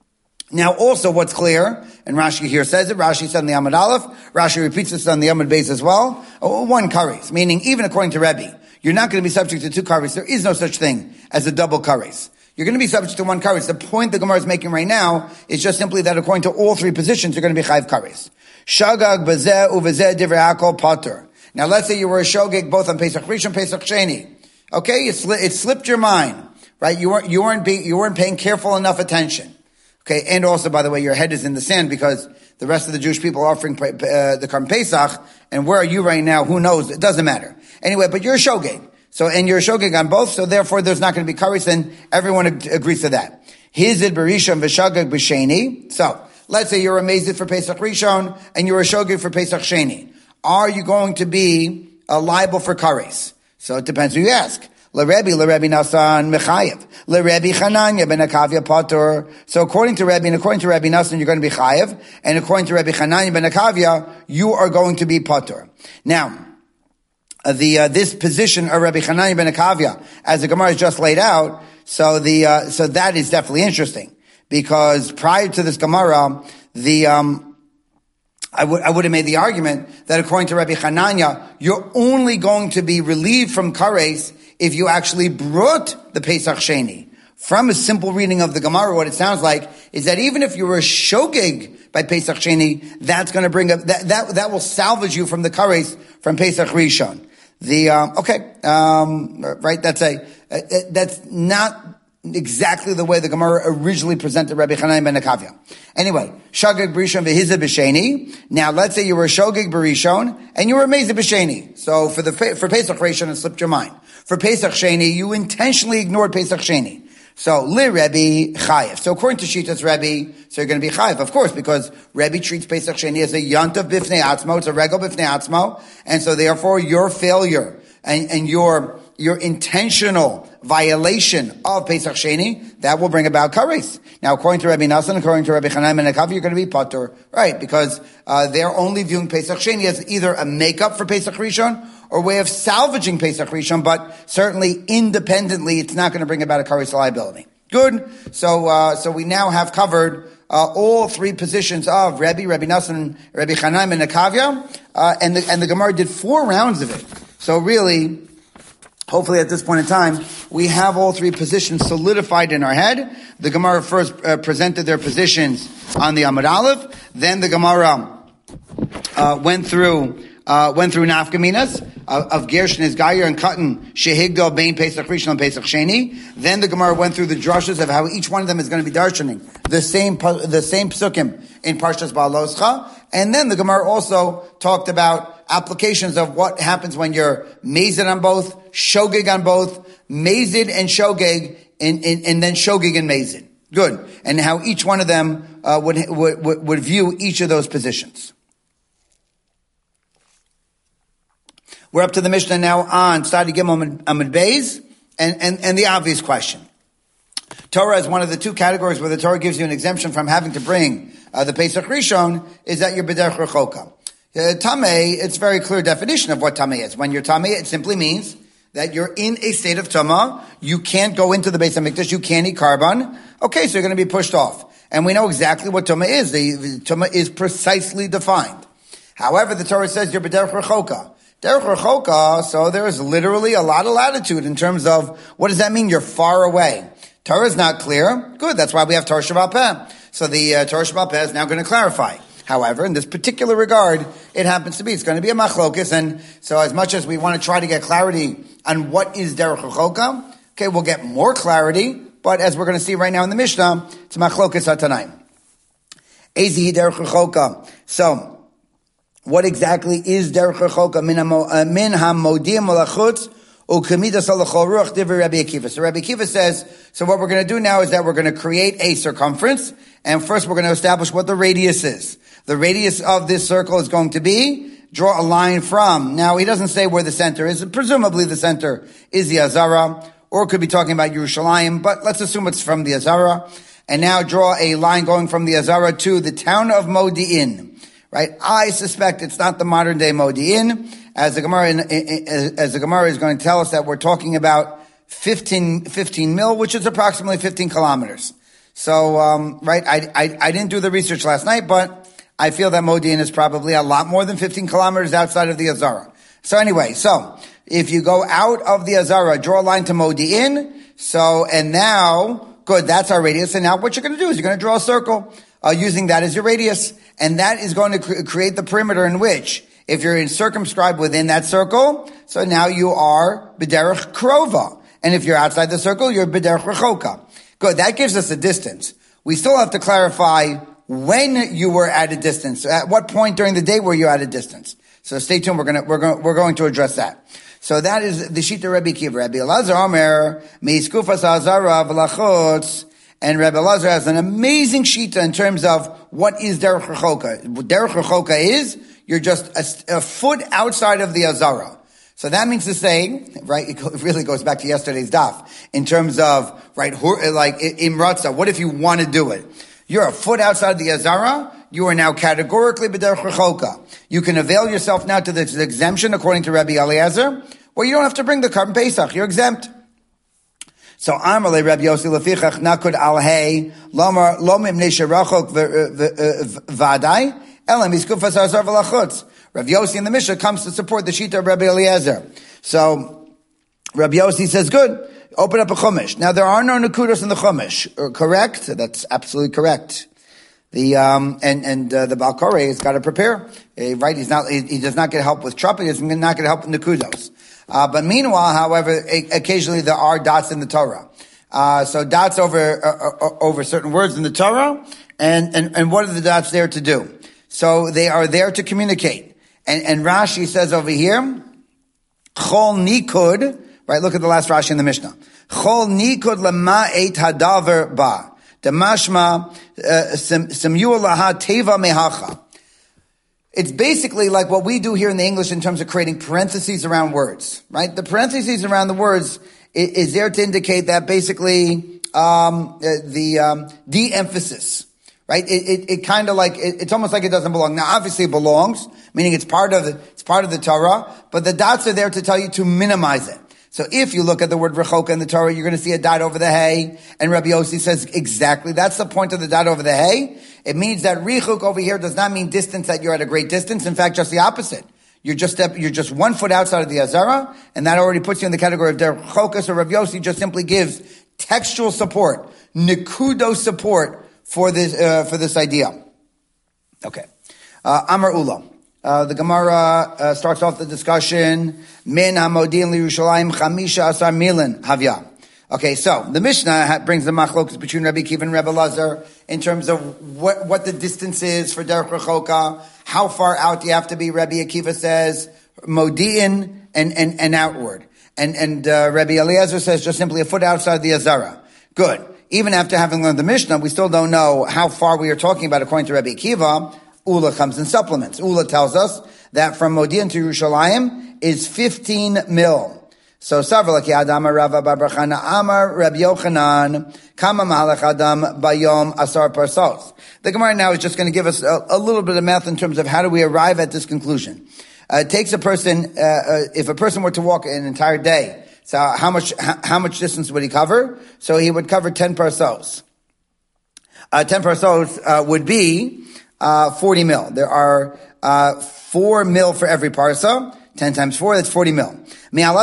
Now also what's clear, and Rashi here says it, Rashi said on the Amud Aleph, Rashi repeats this on the Amud Beis as well, 1 kares, meaning even according to Rebbe, you're not going to be subject to 2 kares. There is no such thing as a double kares. You're going to be subject to 1 kares. The point the Gemara is making right now is just simply that according to all 3 positions, you're going to be chayv kares. Shagag bazeh uvezeh divrei Yaakov pater. Now let's say you were a shogeg both on Pesach Rishon, Pesach Sheni. Okay, it slipped your mind, right? You weren't paying careful enough attention. Okay, and also, by the way, your head is in the sand because the rest of the Jewish people are offering the Karban Pesach, and where are you right now? Who knows? It doesn't matter. Anyway, but you're a shogeg. So, and you're a shogeg on both, so therefore there's not going to be kares, and everyone agrees to that. Hizid b'rishon v'shogeg b'sheni. So, let's say you're a mezid for Pesach Rishon, and you're a shogeg for Pesach Sheni. Are you going to be liable for kares? So it depends who you ask. L'Rebbe Nassan mechayev. L'Rebbe Chananya ben Akavya patur. So according to Rebbe and according to Rabbi Nassan, you're going to be chayev, and according to Rabbi Chananya ben Akavya, you are going to be patur. Now, this position of Rabbi Chananya ben Akavya, as the Gemara has just laid out, so that is definitely interesting, because prior to this Gemara, I would have made the argument that according to Rabbi Chananya, you're only going to be relieved from kares if you actually brought the Pesach Sheni. From a simple reading of the Gemara, what it sounds like is that even if you were a shogeg by Pesach Sheni, that's going to bring up, that will salvage you from the kares from Pesach Rishon. Right, that's not exactly the way the Gemara originally presented Rabbi Chananya ben Akavya. Anyway, shogeg b'rishon v'hizah b'sheni. Now, let's say you were a shogeg b'rishon and you were a mezid b'sheni. So for Pesach Rishon, it slipped your mind. For Pesach Sheni, you intentionally ignored Pesach Sheni. So, li Rebbe chayev. So according to Shitas Rebbe, so you're going to be chayev, of course, because Rebbe treats Pesach Sheni as a yantav b'fnei atzmo, it's a regal b'fnei atzmo, and so therefore your failure and your intentional violation of Pesach Sheni, that will bring about kares. Now, according to Rabbi Nassan, according to Rabbi Chanan ben Akavya, you're going to be patur, right? Because they're only viewing Pesach Sheni as either a makeup for Pesach Rishon or a way of salvaging Pesach Rishon, but certainly independently, it's not going to bring about a kares liability. Good. So we now have covered all three positions of Rabbi Nassan, Rabbi Chanan ben Akavya, and the Gemara did 4 rounds of it. So really, hopefully at this point in time, we have all three positions solidified in our head. The Gemara first presented their positions on the Amud Aleph. Then the Gemara went through nafkaminas of Gershon is Gayer and Katan Shehigdal Bein Pesach Rishon and Pesach Sheni. Then the Gemara went through the drushes of how each one of them is going to be darshaning the same psukim in Parshas Ba'aloscha. And then the Gemara also talked about applications of what happens when you're mazid on both, shogeg on both, mazid and shogeg, and then shogeg and mazid. Good. And how each one of them would view each of those positions. We're up to the Mishnah now on Stadi Gimel Amud Beis, and the obvious question. Torah is one of the 2 categories where the Torah gives you an exemption from having to bring the Pesach Rishon, is that you're b'derech rechoka. Tameh, it's a very clear definition of what tameh is. When you're tameh, it simply means that you're in a state of tumah. You can't go into the Beis HaMikdash. You can't eat karban. Okay, so you're going to be pushed off. And we know exactly what tumah is. The tumah is precisely defined. However, the Torah says you're b'derech rechoka. Derech rechoka, so there is literally a lot of latitude in terms of what does that mean? You're far away. Torah is not clear. Good, that's why we have Torah Sheba'al Peh. So the Torah Sheba'al Peh is now going to clarify. However, in this particular regard, it happens to be, it's going to be a machlokes, and so as much as we want to try to get clarity on what is derech rechoka, okay, we'll get more clarity, but as we're going to see right now in the Mishnah, it's machlokes hatanayim. Ezi derech rechoka. So, what exactly is derech rechoka? Min hamodim malachutz ukemidas alachol ruach divrei Rabbi Akiva. So Rabbi Akiva says, so what we're going to do now is that we're going to create a circumference, and first we're going to establish what the radius is. The radius of this circle is going to be, draw a line from. Now, he doesn't say where the center is. Presumably the center is the Azara, or it could be talking about Yerushalayim, but let's assume it's from the Azara. And now draw a line going from the Azara to the town of Modi'in. Right? I suspect it's not the modern day Modi'in, as the Gemara is going to tell us that we're talking about 15 mil, which is approximately 15 kilometers. So, right, I didn't do the research last night, but I feel that Modi'in is probably a lot more than 15 kilometers outside of the Azara. So anyway, so if you go out of the Azara, draw a line to Modi'in. So, and now, good, that's our radius. And now what you're going to do is you're going to draw a circle, using that as your radius. And that is going to create the perimeter in which, if you're circumscribed within that circle, so now you are b'derech krova. And if you're outside the circle, you're b'derech rechoka. Good, that gives us a distance. We still have to clarify when you were at a distance. At what point during the day were you at a distance? So stay tuned. We're going to address that. So that is the Shita Rabbi Akiva. Rabbi Elazar Omer meiskufas azara v'lachutz, and Rabbi Elazar has an amazing Shita in terms of what is derech rechoka. Derech rechoka is you're just a foot outside of the azara. So that means to say, right, it really goes back to yesterday's daf in terms of, right, like imratza. What if you want to do it? You're a foot outside the Azara. You are now categorically b'derech rechoka. You can avail yourself now to this exemption according to Rabbi Eliezer, where you don't have to bring the karban Pesach. You're exempt. So Amalei Rabbi Yossi lefichach nakud al hay lomar lomim nesherachok v'adai elam iskufas azar v'lachutz. Rabbi Yossi in the Mishnah comes to support the Shita of Rabbi Eliezer. So Rabbi Yossi says, good. Open up a Chumash. Now, there are no Nakudos in the Chumash, correct? That's absolutely correct. The Baal Koreh has got to prepare, right? He does not get help with Trumpet, he does not get help with Nakudos. But meanwhile, however, occasionally there are dots in the Torah. So dots over certain words in the Torah, and what are the dots there to do? So they are there to communicate. And Rashi says over here, Chol Nikud, right, look at the last Rashi in the Mishnah. Chol nikud lama et hadaver ba. Demashma semyu laha teva mehacha. It's basically like what we do here in the English in terms of creating parentheses around words, right? The parentheses around the words is there to indicate that basically the emphasis, right? It kind of like it's almost like it doesn't belong. Now, obviously, it belongs, meaning it's part of the Torah, but the dots are there to tell you to minimize it. So if you look at the word rechoka in the Torah, you're going to see a dot over the hay, and Rabbi Yossi says exactly that's the point of the dot over the hay. It means that richuk over here does not mean distance, that you're at a great distance. In fact, just the opposite. You're just 1 foot outside of the Azara, and that already puts you in the category of derech chokas. Or Rabbi Yossi just simply gives textual support, nikudo support for this idea. Okay, Amar Ula. The Gemara starts off the discussion. Min hamodin liYerushalayim chamisha asar milan havya. Okay, so the Mishnah brings the machlokas between Rabbi Akiva and Rabbi Lazar in terms of what the distance is for derech rechoka. How far out do you have to be? Rabbi Akiva says modi'in and outward, and Rabbi Eliezer says just simply a foot outside the Azara. Good. Even after having learned the Mishnah, we still don't know how far we are talking about according to Rabbi Akiva. Ula comes in supplements. Ula tells us that from Modi'in to Yerushalayim is 15 mil. So, Savrlaki Adam Rava Barbrachana Amar Rabbi Yochanan Kama Malach Adam Bayom Asar Parsos. The Gemara now is just going to give us a little bit of math in terms of how do we arrive at this conclusion. It takes a person, if a person were to walk an entire day, so how much distance would he cover? So he would cover 10 parsos. 10 parsos would be 40 mil. There are 4 mil for every parsa. 10 times 4, that's 40 mil. So from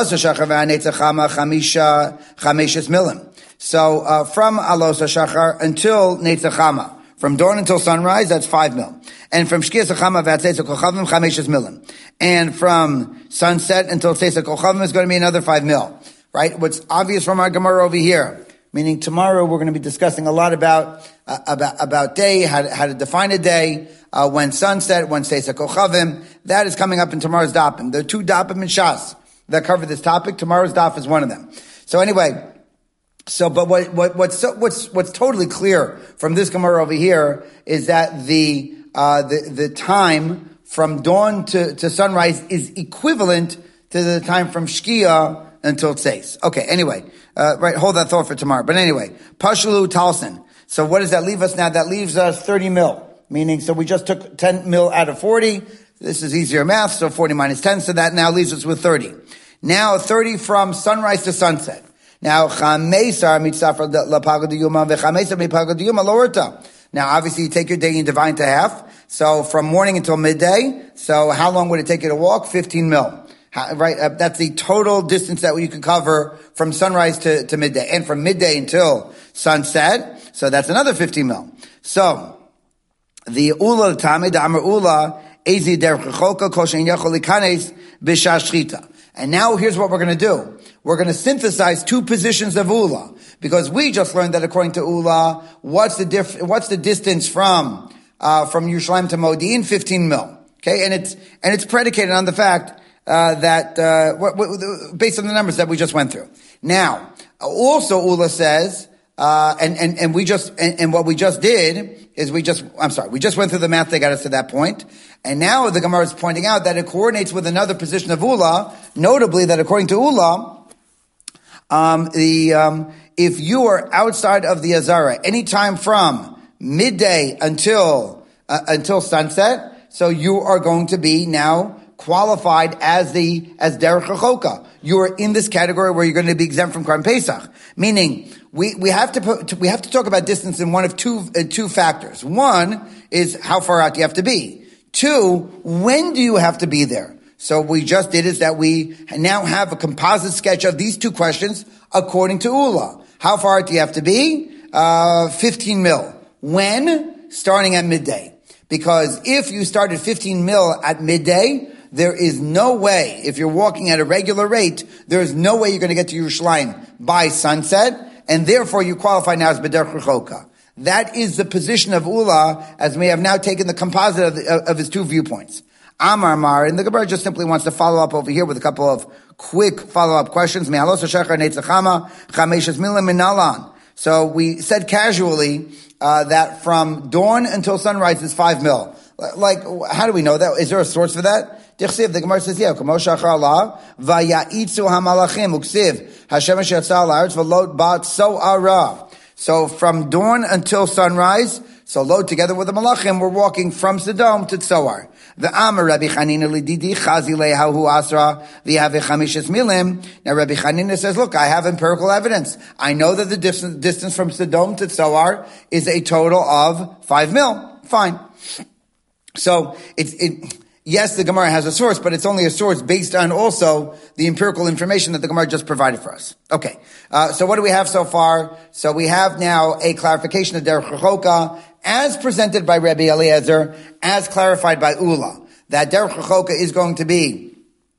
Alos HaShachar until Netzachama, from dawn until sunrise, that's 5 mil. And from Shkias HaChama v'Atzeis HaKochavim, 5 milim. And from sunset until Tzeis HaKochavim is going to be another 5 mil. Right? What's obvious from our Gemara over here, meaning tomorrow we're going to be discussing a lot about day, how to define a day, when sunset, when Tzeis HaKochavim. That is coming up in tomorrow's dapim. There are 2 dapim in Shas that cover this topic. Tomorrow's daf is one of them. So anyway, but what's totally clear from this Gemara over here is that the time from dawn to sunrise is equivalent to the time from Shkia until Tzeis. Okay, anyway, right, hold that thought for tomorrow. But anyway, Pashlu Talsin. So what does that leave us now? That leaves us 30 mil. Meaning, so we just took 10 mil out of 40. This is easier math, so 40 minus 10, so that now leaves us with 30. Now 30 from sunrise to sunset. Now, chamesar mitzafra lapagod yuma v'chamesar mipagod yuma lowerta. Now, obviously, you take your day and you divide into half. So from morning until midday. So how long would it take you to walk? 15 mil. Right? That's the total distance that you can cover from sunrise to midday. And from midday until sunset. So that's another 15 mil. So, the Ula Tame, the Amar Ula, Ezi Derech Rechoka, Koshen Yachol Ikanes, B'Shah Shchita. And now here's what we're going to do. We're going to synthesize 2 positions of Ula. Because we just learned that according to Ula, what's the distance from Yerushalayim to Modi'in? 15 mil. Okay? And it's predicated on the fact, that based on the numbers that we just went through. Now, also Ula says, and what we just did is we just went through the math that got us to that point. And now the Gemara is pointing out that it coordinates with another position of Ula, notably that according to Ula, if you are outside of the Azara, anytime from midday until sunset, so you are going to be now qualified as derech rechoka. You are in this category where you're going to be exempt from Korban Pesach. Meaning, we have to talk about distance in one of two factors. One is how far out do you have to be. 2, when do you have to be there? So what we just did is that we now have a composite sketch of these 2 questions according to Ula. How far out do you have to be? 15 mil. When? Starting at midday. Because if you started 15 mil at midday, there is no way, if you're walking at a regular rate, there is no way you're going to get to Yerushalayim by sunset, and therefore you qualify now as B'derech Rechoka. That is the position of Ula, as we have now taken the composite of his 2 viewpoints. Amar Mar, and the Gemara just simply wants to follow up over here with a couple of quick follow-up questions. So we said casually that from dawn until sunrise is 5 mil. Like, how do we know that? Is there a source for that? The Gemara says, yeah, so from dawn until sunrise, so Lot together with the Malachim were walking from Sodom to Tzoar. The Amar Rabbi Chanina lididi chazi lehahu asra v'yave chamishas milim. Now Rabbi Chanina says, look, I have empirical evidence. I know that the distance from Sodom to Tzoar is a total of 5 mil. Fine. So yes, the Gemara has a source, but it's only a source based on also the empirical information that the Gemara just provided for us. Okay. So what do we have so far? So we have now a clarification of Derech Rechoka as presented by Rabbi Eliezer, as clarified by Ula, that Derech Rechoka is going to be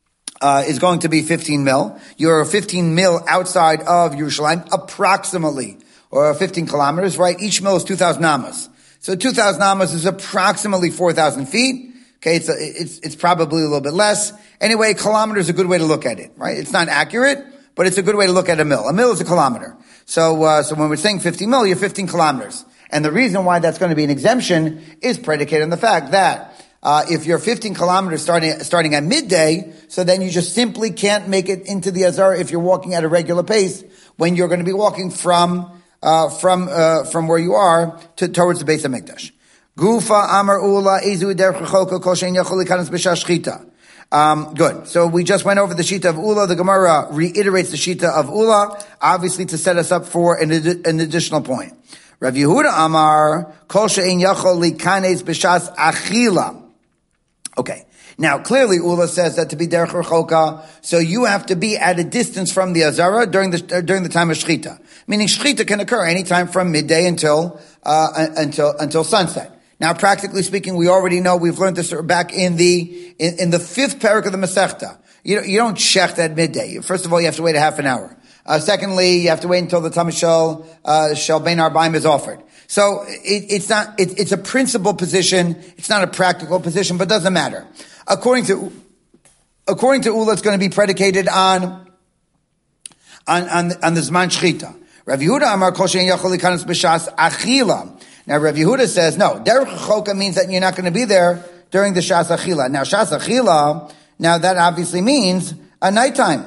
15 mil. You're 15 mil outside of Yerushalayim, approximately, or 15 kilometers, right? Each mil is 2,000 amas. So 2,000 amas is approximately 4,000 feet. Okay, it's probably a little bit less. Anyway, a kilometer is a good way to look at it, right? It's not accurate, but it's a good way to look at a mil. A mil is a kilometer. So when we're saying 50 mil, you're 15 kilometers. And the reason why that's going to be an exemption is predicated on the fact that if you're 15 kilometers starting at midday, so then you just simply can't make it into the Azara if you're walking at a regular pace when you're going to be walking from where you are towards the base of Mikdash. Gufa Amar Ula Ezu Derech Rechoka Kol Shein Yachol Likanos B'Shas Shchita. Good. So we just went over the Shita of Ula. The Gemara reiterates the Shita of Ula, obviously to set us up for an additional point. Rav Yehuda Amar Kol Shein Yachol Likanos B'Shas Achila. Okay. Now, clearly, Ula says that to be Derech Rechoka, so you have to be at a distance from the Azara during the time of Shchita. Meaning Shchita can occur anytime from midday until sunset. Now, practically speaking, we already know, we've learned this back in the 5th parak of the Masechta. You don't shecht at midday. First of all, you have to wait a half an hour. Secondly, you have to wait until the Tamid Shel Bein Arbaim is offered. So, it's a principal position. It's not a practical position, but it doesn't matter. According to Ula, it's going to be predicated on the Zman Shchita. Rav Yehuda Amar Kol Shein Yachol Likanos B'Shas Achila. Now Rav Yehuda says, no, Derech Rechoka means that you're not going to be there during the Shas Achila. Now Shas Achila, now that obviously means a nighttime.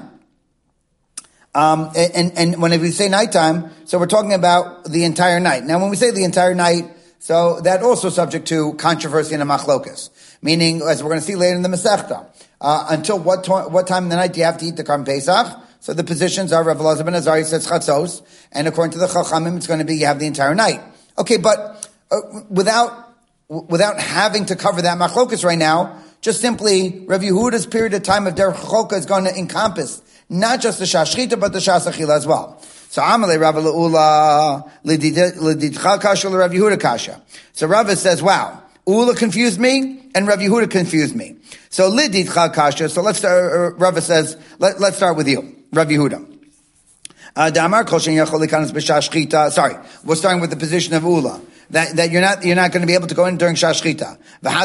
And whenever we say nighttime, so we're talking about the entire night. Now when we say the entire night, so that also subject to controversy and a machlokas. Meaning, as we're going to see later in the Masechta, until what time in the night do you have to eat the Karban Pesach? So the positions are Rav Elazar ben Azariah says chatzos, and according to the Chachamim, it's going to be you have the entire night. Okay, but without having to cover that machlokas right now, just simply Rav Yehuda's period of time of Derech Rechoka is going to encompass not just the Shas Shchita, but the Shas Achila as well. So Amalei Rav Ula lididcha kasha Rav Yehuda kasha. So Rav says, wow, Ula confused me, and Rav Yehuda confused me. So lididcha kasha. So let's start. Rav says, let's start with you, Rav Yehuda. Sorry, we're starting with the position of Ula. That you're not going to be able to go in during Shas Shchita.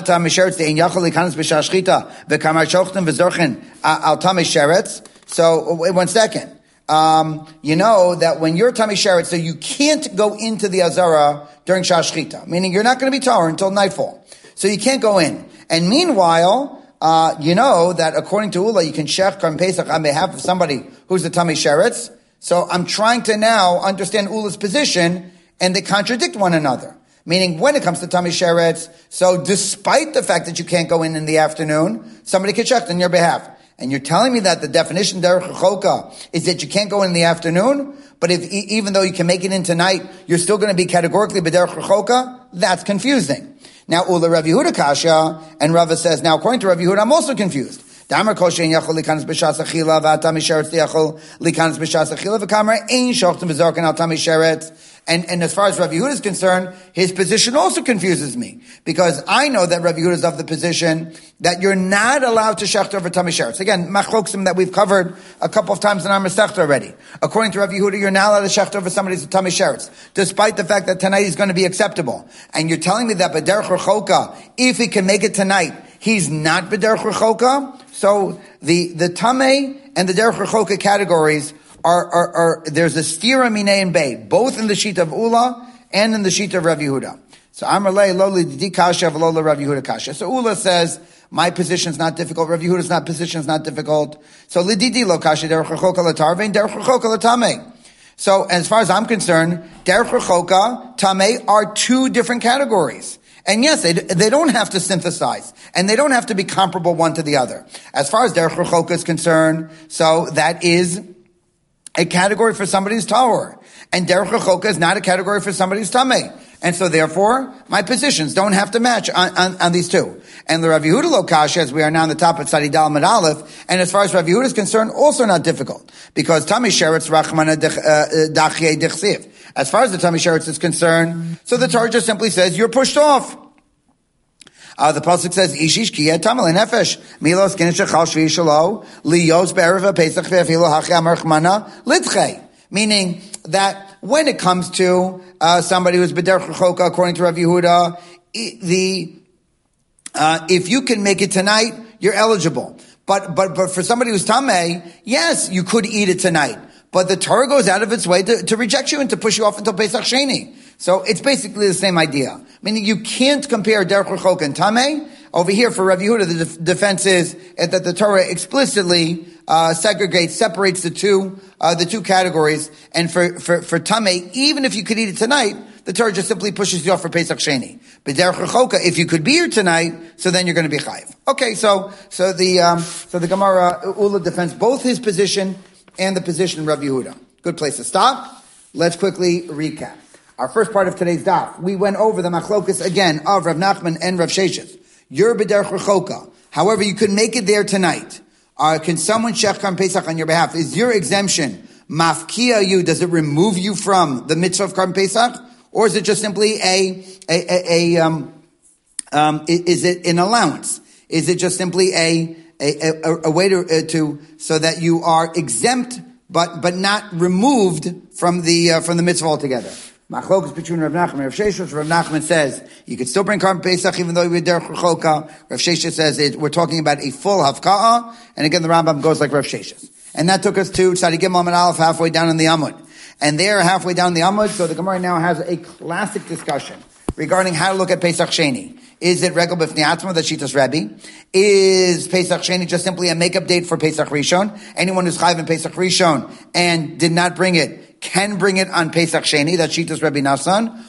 So wait 1 second. You know that when you're Tamei Sheretz, so you can't go into the Azara during Shas Shchita, meaning you're not going to be Torah until nightfall. So you can't go in. And meanwhile, you know that according to Ula, you can shech Karban Pesach on behalf of somebody who's the Tamei Sheretz. So I'm trying to now understand Ula's position, and they contradict one another. Meaning, when it comes to Tamei Sheretz, so despite the fact that you can't go in the afternoon, somebody can shech on your behalf. And you're telling me that the definition Derech Rechoka is that you can't go in the afternoon, but even though you can make it in tonight, you're still going to be categorically B'derech Rechoka? That's confusing. Now, Ula Rav Yehuda kasha, and Rava says, now according to Rav Yehuda, I'm also confused. Damar kol shein yachol likanos b'shas achila v'atam misharetz yachol likanos b'shas achila v'kamer ein shochtim v'zorken al tam misharetz. And as far as Rav Yehuda is concerned, his position also confuses me. Because I know that Rav Yehuda is of the position that you're not allowed to shecht over Tamei Sheretz. Again, machloksim that we've covered a couple of times in our Masechta already. According to Rav Yehuda, you're not allowed to shecht over somebody's Tamei Sheretz, despite the fact that tonight is going to be acceptable. And you're telling me that B'derech Rechoka, if he can make it tonight, he's not B'derech Rechoka? So the Tamei and the Derech Rechoka categories are there's a stira minei and bay, both in the sheet of Ula and in the sheet of Rav Yehuda. So Amrlei Loli Didi Kasha V'Lola Rav Yehuda Kasha. So Ula says, my position is not difficult. Rav Yehuda's position is not difficult. So Lididi Lo Kasha Derech Rechoka L'Tarvein Derech Rechoka L'Tamei. So as far as I'm concerned, Derech Rechoka, Tamei are two different categories. And yes, they don't have to synthesize, and they don't have to be comparable one to the other. As far as Derech Rechoka is concerned, so that is a category for somebody who's tahor. And Derech Rechoka is not a category for somebody who's tamei. And so therefore, my positions don't have to match on these two. And the Rav Yehuda lo kasha, as we are now on the top of Tzadi Dal Mid Aleph, and as far as Rav Yehuda is concerned, also not difficult. Because Tamei Sheretz Rachmana Dachye Dechsiv. As far as the Tamei Sheretz is concerned, so the Torah just simply says, you're pushed off. The pasuk says, "Ishish kiyeh tamal nefesh milos kinish chal shvi shalo liyos be'erev pesach ve'afilu hachya merchmana litchei." Meaning that when it comes to somebody who's b'derech rechoka, according to Rav Yehuda, if you can make it tonight, you're eligible. But for somebody who's tamei, yes, you could eat it tonight. But the Torah goes out of its way to reject you and to push you off until Pesach Sheni. So it's basically the same idea. Meaning you can't compare Derech Rechoka and Tamei. Over here for Rav Yehuda, the defense is that the Torah explicitly separates the two categories. And for Tamei, even if you could eat it tonight, the Torah just simply pushes you off for Pesach Sheni. But Derech Rechoka, if you could be here tonight, so then you're going to be chayiv. Okay, so the Gemara Ula defends both his position and the position of Rav Yehuda. Good place to stop. Let's quickly recap. Our first part of today's daf, we went over the machlokus again of Rav Nachman and Rav Sheshes. You're b'derech rechoka. However, you could make it there tonight. Can someone shech Karban Pesach on your behalf? Is your exemption mafkia you? Does it remove you from the mitzvah of Karban Pesach? Or is it just simply is it an allowance? Is it just simply a way to so that you are exempt, but not removed from the mitzvah altogether? Machlokas between Rav Nachman and Rav Sheshes. Rav Nachman says you could still bring Karban Pesach even though you're derech rechoka. Rav Sheshes says we're talking about a full hafka'a, and again the Rambam goes like Rav Sheshes. And that took us to Tzadi Gimel Amud Aleph, halfway down in the Amud. And there, halfway down the Amud, so the Gemara now has a classic discussion regarding how to look at Pesach Sheni. Is it Regel B'fnei Atzma, the Shitas Rebbe? Is Pesach Sheni just simply a makeup date for Pesach Rishon? Anyone who's chayiv in Pesach Rishon and did not bring it can bring it on Pesach Sheni, that's Shitas Rebbe Nassan.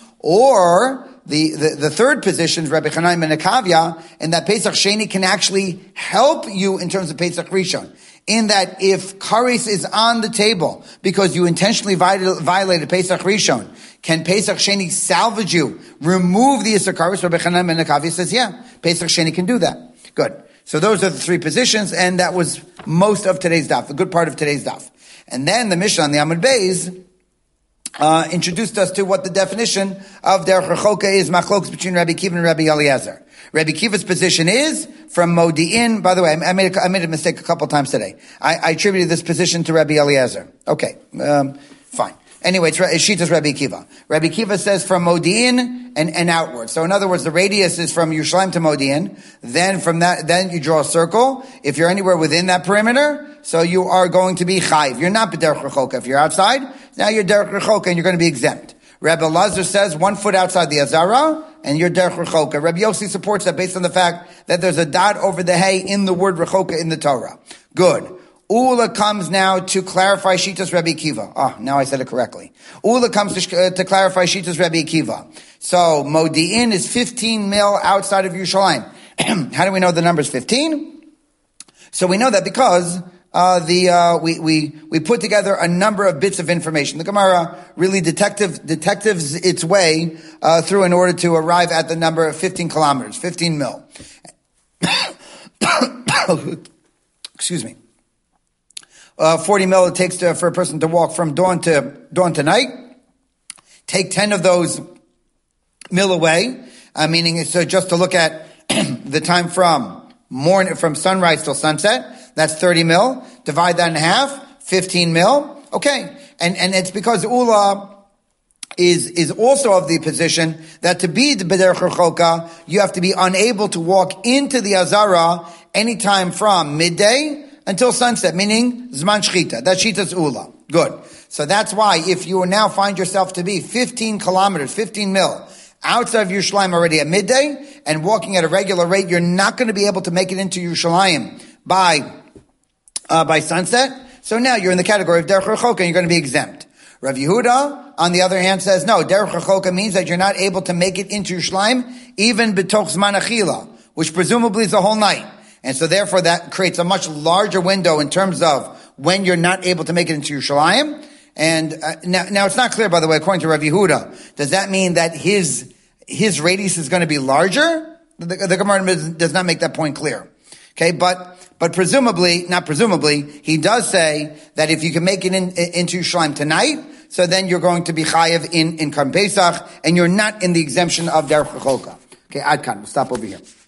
Or the third position is Rebbe Chanai ben Akavya, and that Pesach Sheni can actually help you in terms of Pesach Rishon. In that if kares is on the table because you intentionally violated Pesach Rishon, can Pesach Sheni salvage you, remove the Yisur kares? Rebbe Chanan ben Akavya says, yeah, Pesach Sheni can do that. Good. So those are the three positions, and that was most of today's daf, a good part of today's daf. And then the Mishnah on the Amud Beis introduced us to what the definition of Derech Rechoka is, machlokas between Rabbi Kiva and Rabbi Eliezer. Rabbi Kiva's position is from Modi'in. By the way, I made a mistake a couple times today. I attributed this position to Rabbi Eliezer. Okay, fine. Anyway, it's Shitas Rabbi Kiva. Rabbi Kiva says from Modi'in and outward. So in other words, the radius is from Yerushalayim to Modi'in. Then from that, then you draw a circle. If you're anywhere within that perimeter, so you are going to be chayiv. You're not b'derech rechoka. If you're outside, now you're derech rechoka and you're going to be exempt. Rabbi Lazar says 1 foot outside the Azara, and you're derech rechoka. Rabbi Yossi supports that based on the fact that there's a dot over the hay in the word rechoka in the Torah. Good. Ula comes now to clarify Shitas Rabbi Kiva. Now I said it correctly. Ula comes to clarify Shitas Rabbi Kiva. So Modi'in is 15 mil outside of Yerushalayim. How do we know the number is 15? So we know that because we put together a number of bits of information. The Gemara really detectives its way through in order to arrive at the number of 15 kilometers, 15 mil. Excuse me. 40 mil it takes for a person to walk from dawn to night. Take 10 of those mil away, meaning so just to look at the time from sunrise till sunset. That's 30 mil. Divide that in half, 15 mil. Okay. And it's because Ula is also of the position that to be the B'derech Rechoka, you have to be unable to walk into the Azara anytime from midday until sunset, meaning Zman Shchita. That's Shita's Ula. Good. So that's why if you now find yourself to be 15 kilometers, 15 mil, outside of Yerushalayim already at midday and walking at a regular rate, you're not going to be able to make it into Yerushalayim by sunset. So now you're in the category of Derech Rechoka and you're going to be exempt. Rav Yehuda, on the other hand, says no. Derech Rechoka means that you're not able to make it into Yerushalayim even b'toch zman achila, which presumably is the whole night. And so therefore that creates a much larger window in terms of when you're not able to make it into Yerushalayim. And now it's not clear, by the way, according to Rav Yehuda, does that mean that his radius is going to be larger? The Gemara does not make that point clear. Okay, but not presumably, he does say that if you can make it into Yerushalayim tonight, so then you're going to be chayav in Karm Pesach, and you're not in the exemption of Derech Rechoka. Okay, Ad Kan, we'll stop over here.